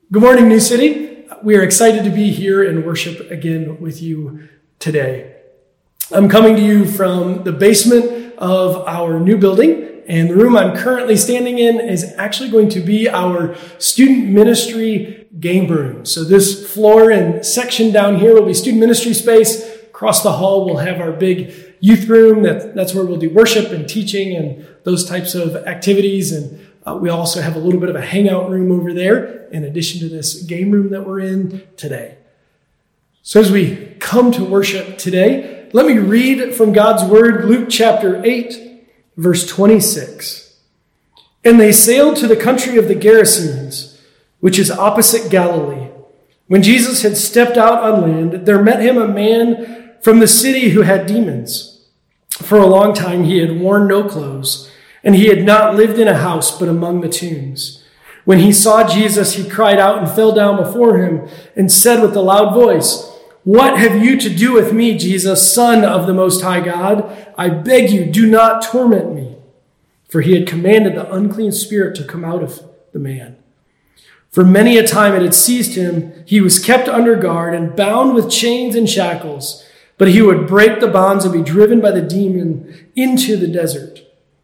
Good morning, New City. We are excited to be here and worship again with you today. I'm coming to you from the basement of our new building, and the room I'm currently standing in is actually going to be our student ministry game room. So this floor and section down here will be student ministry space. Across the hall, we'll have our big youth room. That's where we'll do worship and teaching and those types of activities. And we also have a little bit of a hangout room over there, in addition to this game room that we're in today. So as we come to worship today, let me read from God's word, Luke chapter 8, verse 26. And they sailed to the country of the Gerasenes, which is opposite Galilee. When Jesus had stepped out on land, there met him a man from the city who had demons. For a long time he had worn no clothes, and he had not lived in a house but among the tombs. When he saw Jesus, he cried out and fell down before him and said with a loud voice, "What have you to do with me, Jesus, Son of the Most High God? I beg you, do not torment me." For he had commanded the unclean spirit to come out of the man. For many a time it had seized him. He was kept under guard and bound with chains and shackles, but he would break the bonds and be driven by the demon into the desert.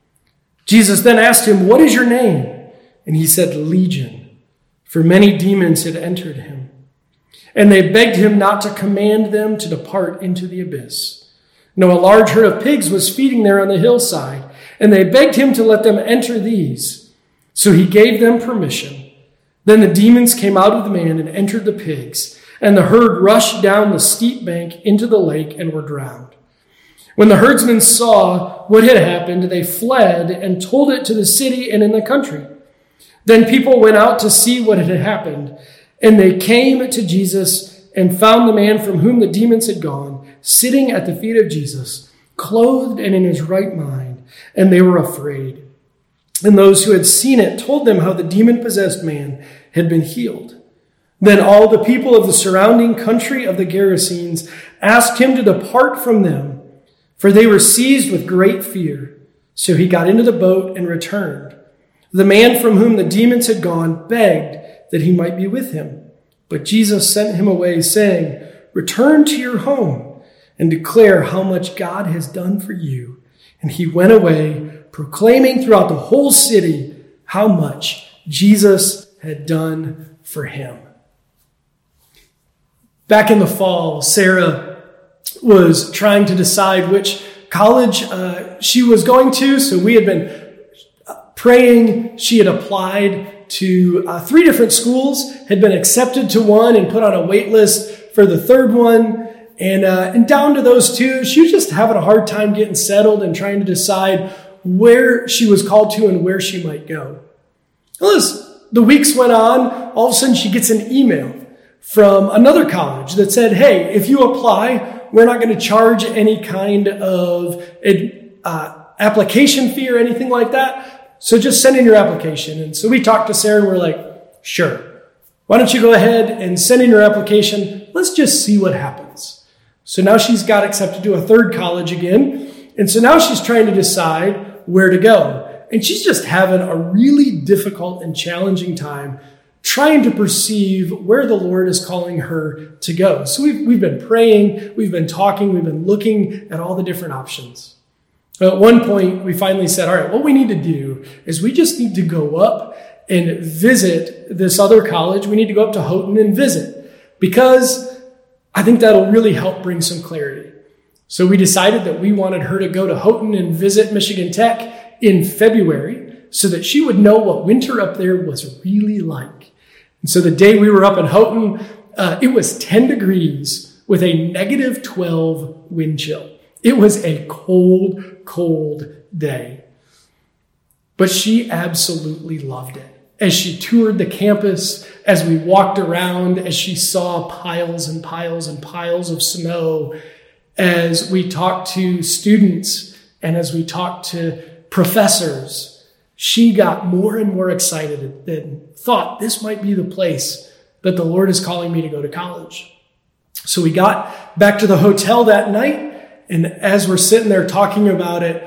Jesus then asked him, "What is your name?" And he said, "Legion," for many demons had entered him. And they begged him not to command them to depart into the abyss. Now a large herd of pigs was feeding there on the hillside, and they begged him to let them enter these. So he gave them permission. Then the demons came out of the man and entered the pigs, and the herd rushed down the steep bank into the lake and were drowned. When the herdsmen saw what had happened, they fled and told it to the city and in the country. Then people went out to see what had happened, and they came to Jesus and found the man from whom the demons had gone, sitting at the feet of Jesus, clothed and in his right mind, and they were afraid. And those who had seen it told them how the demon-possessed man had been healed. Then all the people of the surrounding country of the Gerasenes asked him to depart from them, for they were seized with great fear. So he got into the boat and returned. The man from whom the demons had gone begged that he might be with him. But Jesus sent him away, saying, "Return to your home and declare how much God has done for you." And he went away, proclaiming throughout the whole city how much Jesus had done for him. Back in the fall, Sarah was trying to decide which college she was going to. So we had been praying. She had applied to 3 different schools, had been accepted to one and put on a wait list for the third one. And down to those 2, she was just having a hard time getting settled and trying to decide where she was called to and where she might go. Well, as the weeks went on, all of a sudden she gets an email from another college that said, "Hey, if you apply, we're not going to charge any kind of application fee or anything like that. So just send in your application." And so we talked to Sarah and we're like, "Sure. Why don't you go ahead and send in your application? Let's just see what happens." So now she's got accepted to a third college again. And so now she's trying to decide where to go. And she's just having a really difficult and challenging time trying to perceive where the Lord is calling her to go. So we've been praying, we've been talking, we've been looking at all the different options. At one point, we finally said, all right, what we need to do is we just need to go up and visit this other college. We need to go up to Houghton and visit, because I think that'll really help bring some clarity. So we decided that we wanted her to go to Houghton and visit Michigan Tech in February so that she would know what winter up there was really like. And so the day we were up in Houghton, it was 10 degrees with a negative 12 wind chill. It was a cold, cold day. But she absolutely loved it. As she toured the campus, as we walked around, as she saw piles and piles and piles of snow, as we talked to students and as we talked to professors, she got more and more excited and thought this might be the place that the Lord is calling me to go to college. So we got back to the hotel that night, and as we're sitting there talking about it,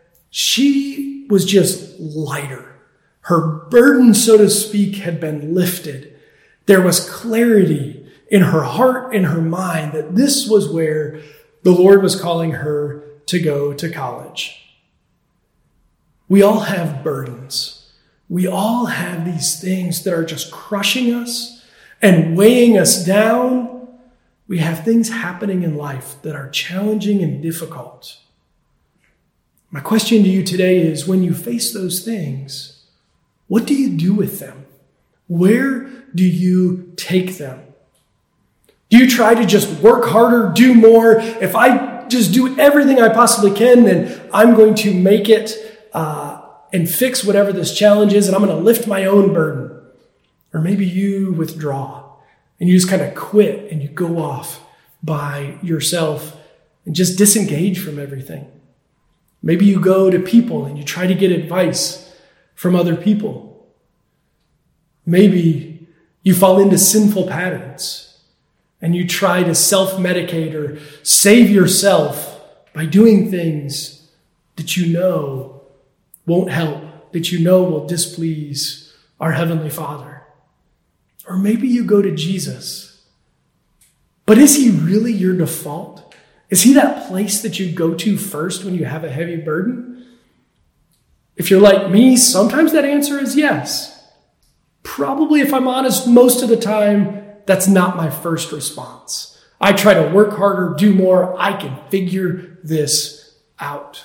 she was just lighter. Her burden, so to speak, had been lifted. There was clarity in her heart and her mind that this was where the Lord was calling her to go to college. We all have burdens. We all have these things that are just crushing us and weighing us down. We have things happening in life that are challenging and difficult. My question to you today is, when you face those things, what do you do with them? Where do you take them? Do you try to just work harder, do more? If I just do everything I possibly can, then I'm going to make it and fix whatever this challenge is, and I'm going to lift my own burden. Or maybe you withdraw and you just kind of quit and you go off by yourself and just disengage from everything. Maybe you go to people and you try to get advice from other people. Maybe you fall into sinful patterns and you try to self-medicate or save yourself by doing things that you know won't help, that you know will displease our Heavenly Father. Or maybe you go to Jesus. But is he really your default? Is he that place that you go to first when you have a heavy burden? If you're like me, sometimes that answer is yes. Probably, if I'm honest, most of the time, that's not my first response. I try to work harder, do more. I can figure this out.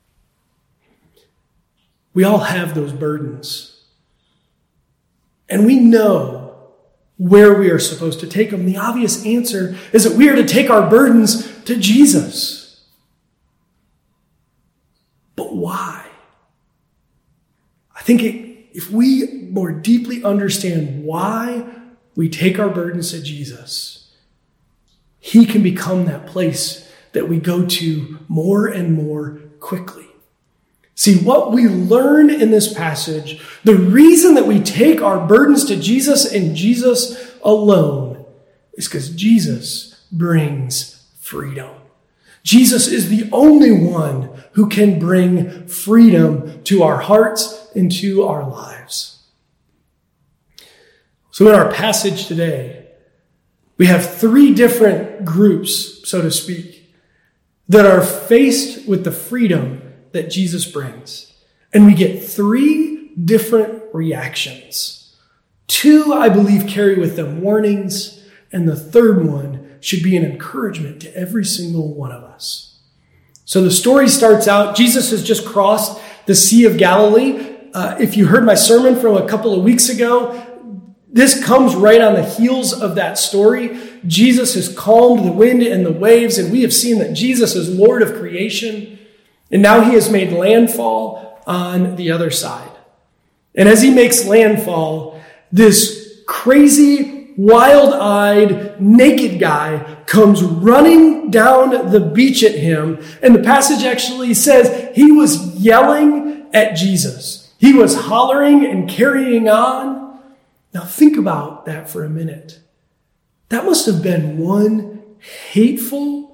We all have those burdens. And we know where we are supposed to take them. The obvious answer is that we are to take our burdens to Jesus. But why? I think if we more deeply understand why we take our burdens to Jesus, he can become that place that we go to more and more quickly. See, what we learn in this passage, the reason that we take our burdens to Jesus and Jesus alone is because Jesus brings freedom. Jesus is the only one who can bring freedom to our hearts and to our lives. So in our passage today, we have three different groups, so to speak, that are faced with the freedom that Jesus brings. And we get three different reactions. Two, I believe, carry with them warnings, and the third one should be an encouragement to every single one of us. So the story starts out, Jesus has just crossed the Sea of Galilee. If you heard my sermon from a couple of weeks ago, this comes right on the heels of that story. Jesus has calmed the wind and the waves, and we have seen that Jesus is Lord of creation. And now he has made landfall on the other side. And as he makes landfall, this crazy, wild-eyed, naked guy comes running down the beach at him. And the passage actually says he was yelling at Jesus. He was hollering and carrying on. Now think about that for a minute. That must have been one hateful,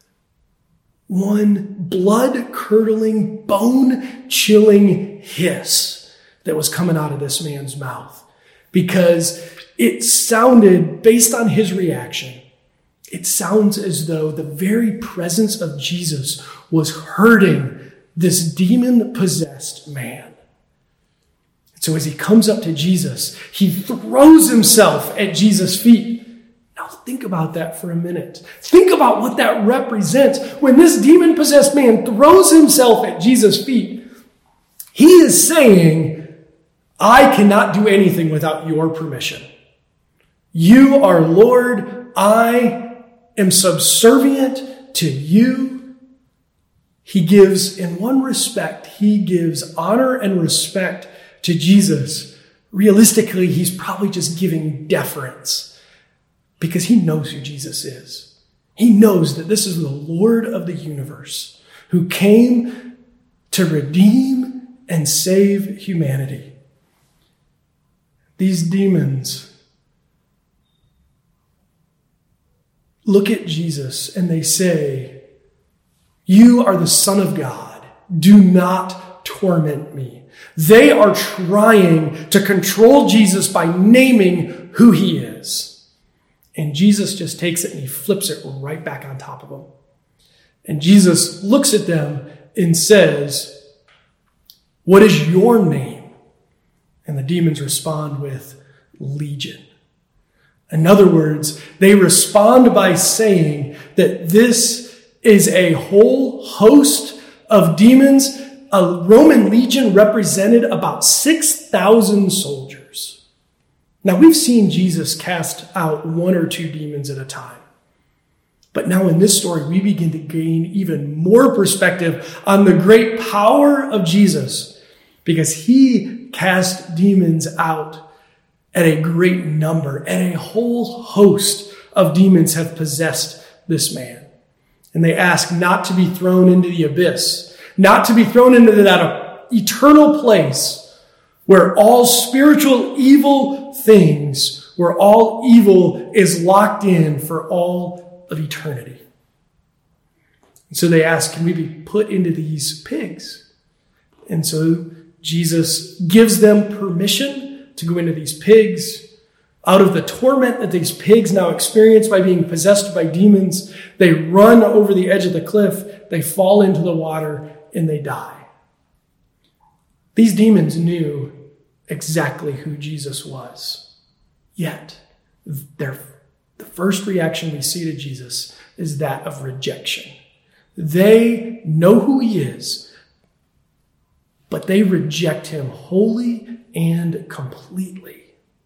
one blood-curdling, bone-chilling hiss that was coming out of this man's mouth. Because it sounded, based on his reaction, it sounds as though the very presence of Jesus was hurting this demon-possessed man. So as he comes up to Jesus, he throws himself at Jesus' feet. Now think about that for a minute. Think about what that represents. When this demon-possessed man throws himself at Jesus' feet, he is saying, I cannot do anything without your permission. You are Lord. I am subservient to you. He gives, in one respect, he gives honor and respect to Jesus. Realistically, he's probably just giving deference because he knows who Jesus is. He knows that this is the Lord of the universe who came to redeem and save humanity. These demons look at Jesus and they say, you are the Son of God. Do not torment me. They are trying to control Jesus by naming who he is. And Jesus just takes it and he flips it right back on top of them. And Jesus looks at them and says, "What is your name?" And the demons respond with Legion. In other words, they respond by saying that this is a whole host of demons. A Roman legion represented about 6,000 soldiers. Now, we've seen Jesus cast out one or two demons at a time. But now in this story, we begin to gain even more perspective on the great power of Jesus, because he cast demons out at a great number, and a whole host of demons have possessed this man. And they ask not to be thrown into the abyss, not to be thrown into that eternal place where all spiritual evil things, where all evil is locked in for all of eternity. And so they ask, can we be put into these pigs? And so Jesus gives them permission to go into these pigs. Out of the torment that these pigs now experience by being possessed by demons, they run over the edge of the cliff, they fall into the water, and they die. These demons knew exactly who Jesus was. Yet, the first reaction we see to Jesus is that of rejection. They know who he is, but they reject him wholly and completely.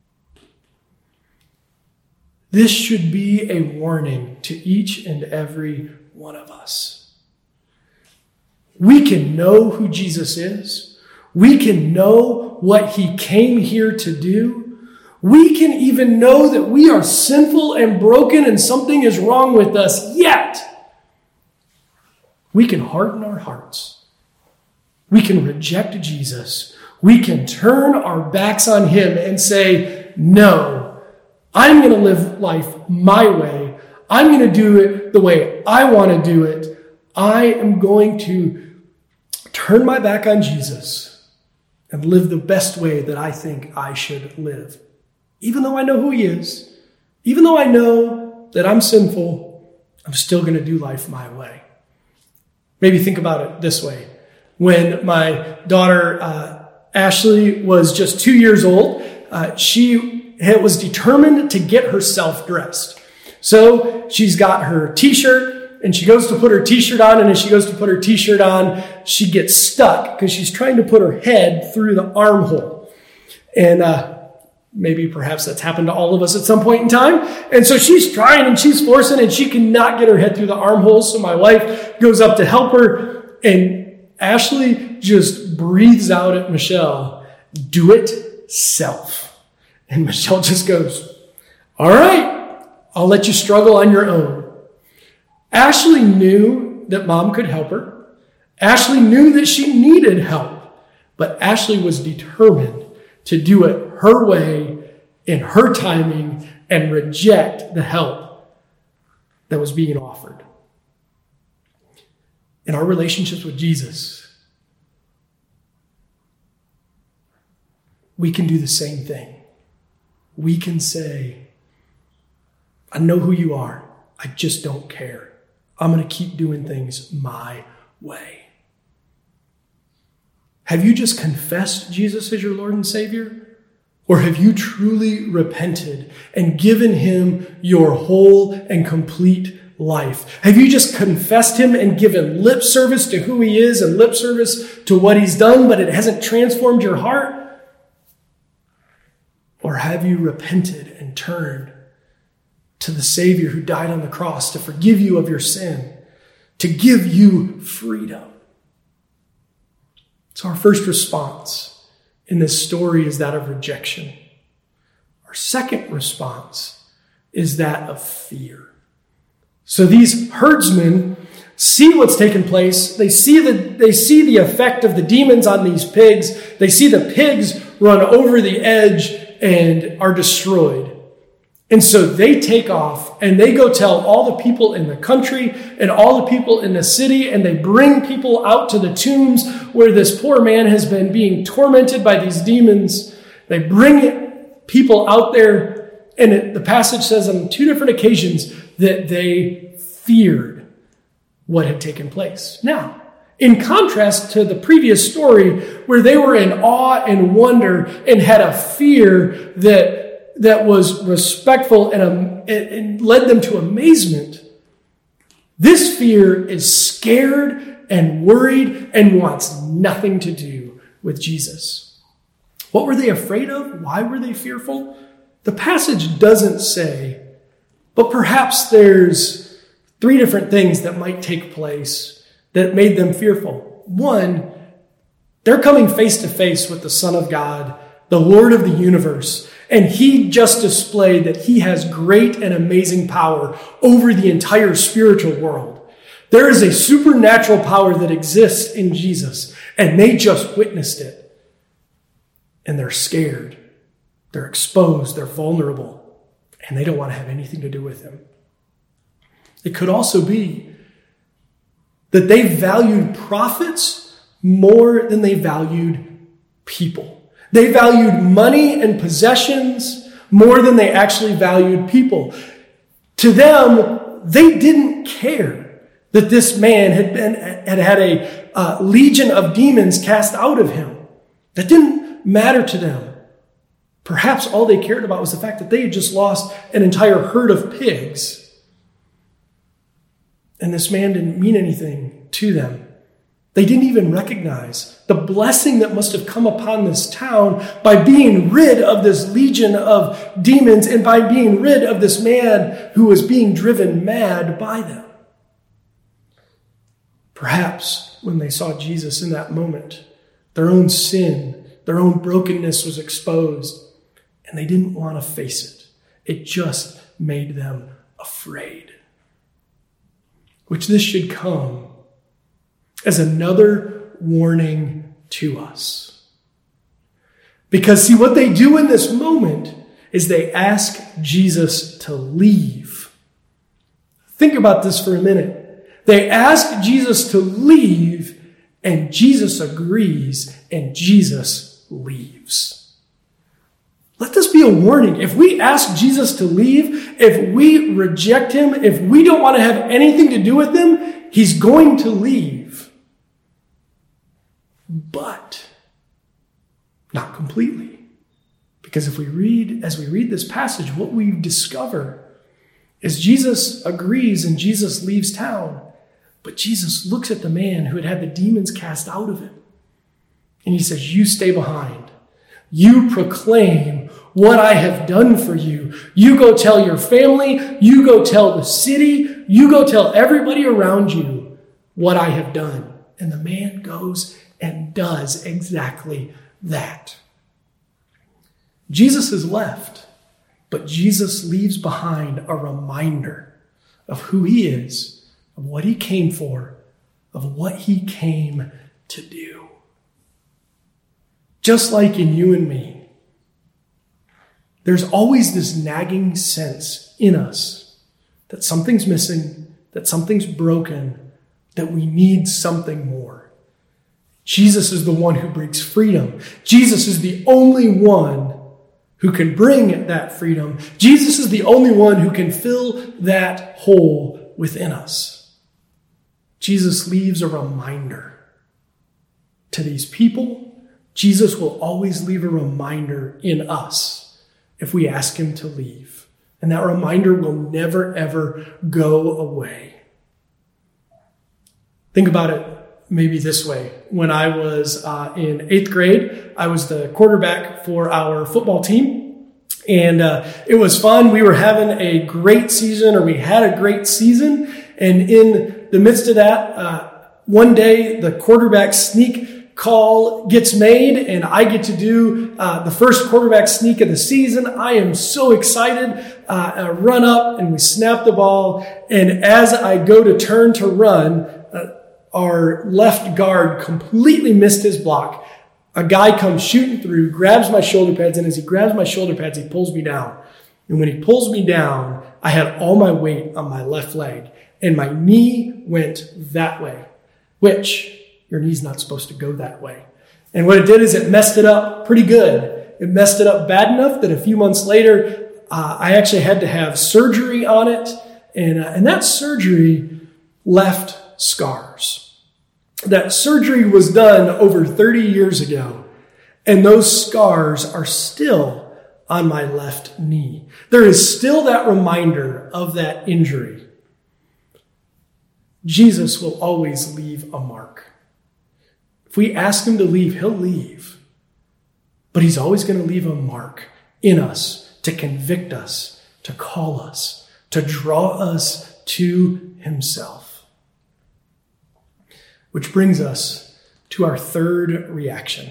This should be a warning to each and every one of us. We can know who Jesus is. We can know what he came here to do. We can even know that we are sinful and broken and something is wrong with us, yet we can harden our hearts. We can reject Jesus. We can turn our backs on him and say, no, I'm going to live life my way. I'm going to do it the way I want to do it. I am going to turn my back on Jesus and live the best way that I think I should live. Even though I know who he is, even though I know that I'm sinful, I'm still going to do life my way. Maybe think about it this way. When my daughter, Ashley, was just 2 years old, she was determined to get herself dressed. So she's got her t-shirt and she goes to put her t-shirt on. And as she goes to put her t-shirt on, she gets stuck because she's trying to put her head through the armhole. And maybe perhaps that's happened to all of us at some point in time. And so she's trying and she's forcing and she cannot get her head through the armhole. So my wife goes up to help her, and Ashley just breathes out at Michelle, "Do it self." And Michelle just goes, "All right, I'll let you struggle on your own." Ashley knew that mom could help her. Ashley knew that she needed help, but Ashley was determined to do it her way, in her timing, and reject the help that was being offered. In our relationships with Jesus, we can do the same thing. We can say, "I know who you are. I just don't care. I'm going to keep doing things my way." Have you just confessed Jesus as your Lord and Savior? Or have you truly repented and given him your whole and complete life? Have you just confessed him and given lip service to who he is and lip service to what he's done, but it hasn't transformed your heart? Or have you repented and turned to the Savior who died on the cross to forgive you of your sin, to give you freedom? So our first response in this story is that of rejection. Our second response is that of fear. So these herdsmen see what's taken place. They see the effect of the demons on these pigs. They see the pigs run over the edge and are destroyed. And so they take off and they go tell all the people in the country and all the people in the city, and they bring people out to the tombs where this poor man has been being tormented by these demons. They bring people out there, and the passage says on 2 different occasions that they feared what had taken place. Now, in contrast to the previous story where they were in awe and wonder and had a fear that was respectful and led them to amazement, this fear is scared and worried and wants nothing to do with Jesus. What were they afraid of? Why were they fearful? The passage doesn't say, but perhaps there's 3 different things that might take place that made them fearful. 1, they're coming face to face with the Son of God, the Lord of the universe, and he just displayed that he has great and amazing power over the entire spiritual world. There is a supernatural power that exists in Jesus, and they just witnessed it. And they're scared. They're exposed. They're vulnerable. And they don't want to have anything to do with him. It could also be that they valued prophets more than they valued people. They valued money and possessions more than they actually valued people. To them, they didn't care that this man had had a legion of demons cast out of him. That didn't matter to them. Perhaps all they cared about was the fact that they had just lost an entire herd of pigs. And this man didn't mean anything to them. They didn't even recognize the blessing that must have come upon this town by being rid of this legion of demons and by being rid of this man who was being driven mad by them. Perhaps when they saw Jesus in that moment, their own sin, their own brokenness was exposed, and they didn't want to face it. It just made them afraid. Which this should come as another warning to us. Because see, what they do in this moment is they ask Jesus to leave. Think about this for a minute. They ask Jesus to leave, and Jesus agrees, and Jesus leaves. Let this be a warning. If we ask Jesus to leave, if we reject him, if we don't want to have anything to do with him, he's going to leave. But not completely. Because as we read this passage, what we discover is Jesus agrees and Jesus leaves town. But Jesus looks at the man who had had the demons cast out of him. And he says, you stay behind. You proclaim what I have done for you. You go tell your family. You go tell the city. You go tell everybody around you what I have done. And the man goes and does exactly that. Jesus is left, but Jesus leaves behind a reminder of who he is, of what he came for, of what he came to do. Just like in you and me, there's always this nagging sense in us that something's missing, that something's broken, that we need something more. Jesus is the one who brings freedom. Jesus is the only one who can bring that freedom. Jesus is the only one who can fill that hole within us. Jesus leaves a reminder to these people. Jesus will always leave a reminder in us if we ask him to leave. And that reminder will never, ever go away. Think about it maybe this way. When I was in 8th grade, I was the quarterback for our football team. And it was fun. We were having a great season, or we had a great season. And in the midst of that, one day the quarterback sneak call gets made, and I get to do the first quarterback sneak of the season. I am so excited. I run up and we snap the ball. And as I go to turn to run, our left guard completely missed his block. A guy comes shooting through, grabs my shoulder pads, and as he grabs my shoulder pads, he pulls me down. And when he pulls me down, I had all my weight on my left leg, and my knee went that way, which your knee's not supposed to go that way. And what it did is it messed it up pretty good. It messed it up bad enough that a few months later, I actually had to have surgery on it. And that surgery left scars. That surgery was done over 30 years ago. And those scars are still on my left knee. There is still that reminder of that injury. Jesus will always leave a mark. If we ask him to leave, he'll leave. But he's always going to leave a mark in us to convict us, to call us, to draw us to himself. Which brings us to our third reaction.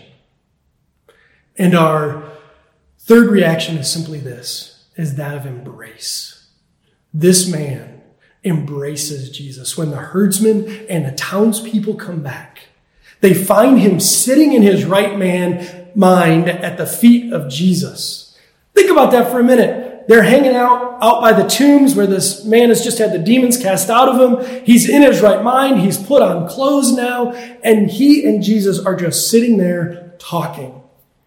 And our third reaction is simply this, is that of embrace. This man embraces Jesus. When the herdsmen and the townspeople come back, they find him sitting in his right mind at the feet of Jesus. Think about that for a minute. They're hanging out by the tombs where this man has just had the demons cast out of him. He's in his right mind. He's put on clothes now. And he and Jesus are just sitting there talking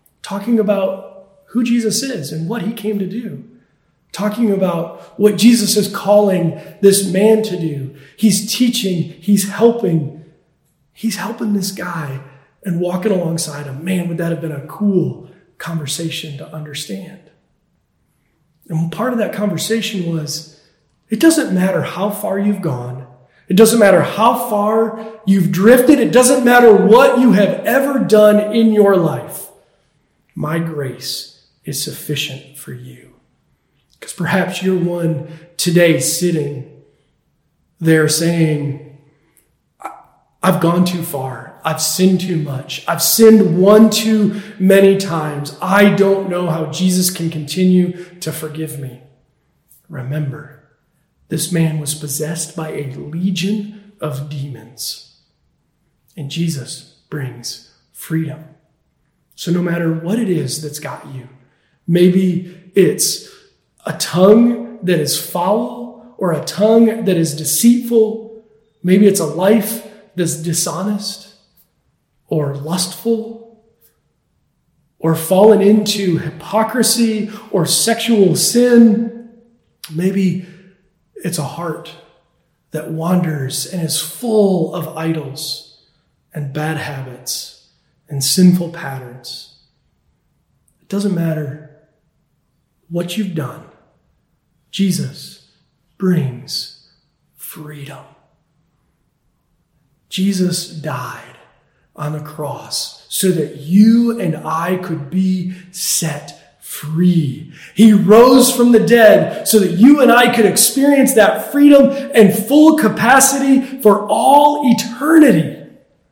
about who Jesus is and what he came to do. Talking about what Jesus is calling this man to do. He's teaching, he's helping this guy and walking alongside him. Man, would that have been a cool conversation to understand. And part of that conversation was, it doesn't matter how far you've gone. It doesn't matter how far you've drifted. It doesn't matter what you have ever done in your life. My grace is sufficient for you. Because perhaps you're one today sitting there saying, I've gone too far. I've sinned too much. I've sinned one too many times. I don't know how Jesus can continue to forgive me. Remember, this man was possessed by a legion of demons. And Jesus brings freedom. So no matter what it is that's got you, maybe it's a tongue that is foul or a tongue that is deceitful. Maybe it's a life that's dishonest or lustful or fallen into hypocrisy or sexual sin. Maybe it's a heart that wanders and is full of idols and bad habits and sinful patterns. It doesn't matter what you've done. Jesus brings freedom. Jesus died on the cross so that you and I could be set free. He rose from the dead so that you and I could experience that freedom and full capacity for all eternity.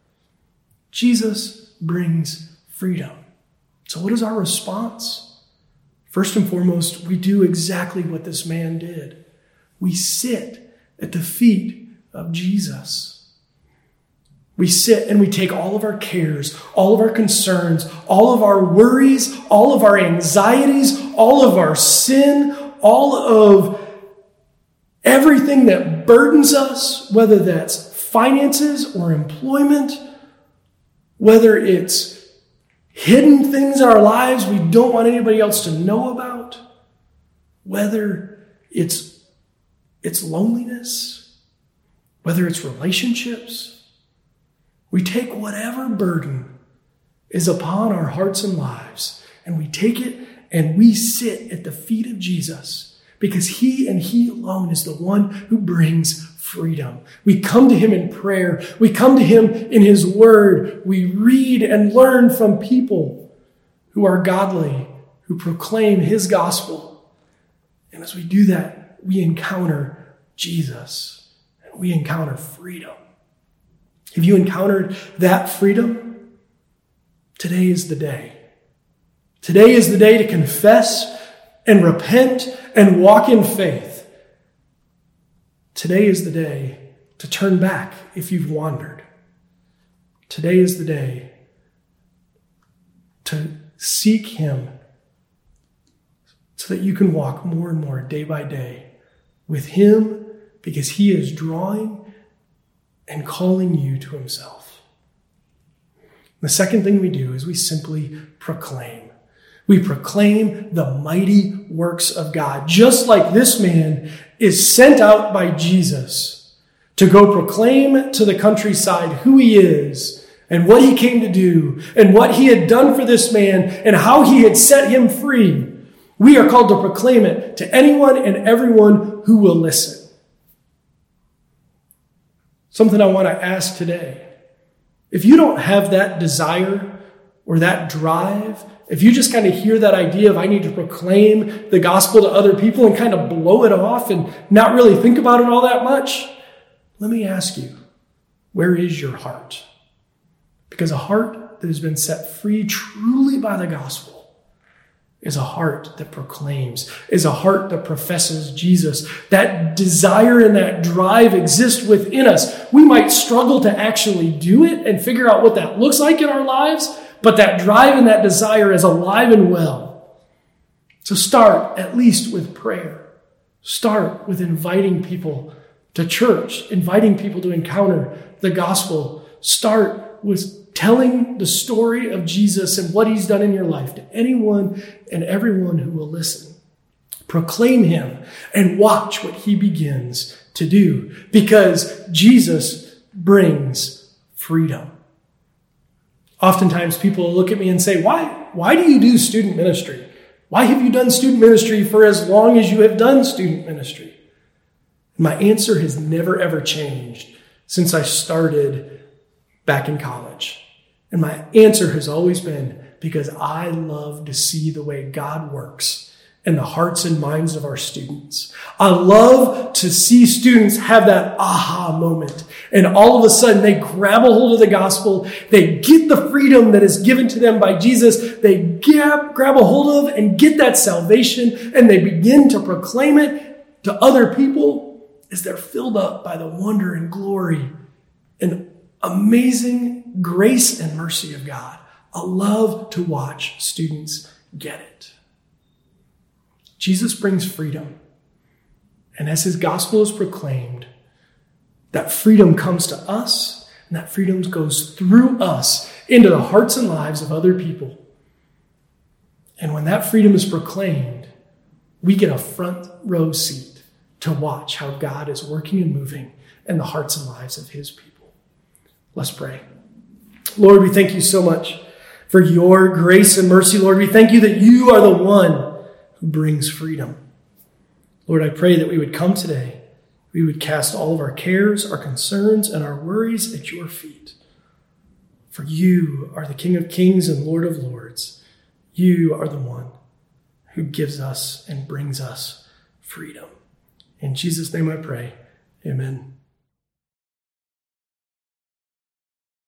Jesus brings freedom. So what is our response? First and foremost, we do exactly what this man did. We sit at the feet of Jesus. We sit and we take all of our cares, all of our concerns, all of our worries, all of our anxieties, all of our sin, all of everything that burdens us, whether that's finances or employment, whether it's hidden things in our lives we don't want anybody else to know about, whether it's loneliness, whether it's relationships. We take whatever burden is upon our hearts and lives, and we take it and we sit at the feet of Jesus because he and he alone is the one who brings freedom. We come to him in prayer. We come to him in his word. We read and learn from people who are godly, who proclaim his gospel. And as we do that, we encounter Jesus and we encounter freedom. Have you encountered that freedom? Today is the day. Today is the day to confess and repent and walk in faith. Today is the day to turn back if you've wandered. Today is the day to seek him so that you can walk more and more day by day with him, because he is drawing and calling you to himself. The second thing we do is we simply proclaim. We proclaim the mighty works of God, just like this man is sent out by Jesus to go proclaim to the countryside who he is and what he came to do and what he had done for this man and how he had set him free. We are called to proclaim it to anyone and everyone who will listen. Something I want to ask today. If you don't have that desire or that drive, if you just kind of hear that idea of I need to proclaim the gospel to other people and kind of blow it off and not really think about it all that much, let me ask you, where is your heart? Because a heart that has been set free truly by the gospel is a heart that proclaims, is a heart that professes Jesus. That desire and that drive exist within us. We might struggle to actually do it and figure out what that looks like in our lives, but that drive and that desire is alive and well. So start at least with prayer. Start with inviting people to church, inviting people to encounter the gospel. Start with telling the story of Jesus and what he's done in your life to anyone and everyone who will listen. Proclaim him and watch what he begins to do, because Jesus brings freedom. Oftentimes people look at me and say, why do you do student ministry? Why have you done student ministry for as long as you have done student ministry? My answer has never, ever changed since I started back in college. And my answer has always been because I love to see the way God works in the hearts and minds of our students. I love to see students have that aha moment. And all of a sudden they grab a hold of the gospel. They get the freedom that is given to them by Jesus. They grab a hold of and get that salvation. And they begin to proclaim it to other people as they're filled up by the wonder and glory and amazing grace and mercy of God. I love to watch students get it. Jesus brings freedom. And as his gospel is proclaimed, that freedom comes to us, and that freedom goes through us into the hearts and lives of other people. And when that freedom is proclaimed, we get a front row seat to watch how God is working and moving in the hearts and lives of his people. Let's pray. Lord, we thank you so much for your grace and mercy. Lord, we thank you that you are the one who brings freedom. Lord, I pray that we would come today. We would cast all of our cares, our concerns, and our worries at your feet. For you are the King of Kings and Lord of Lords. You are the one who gives us and brings us freedom. In Jesus' name I pray. Amen.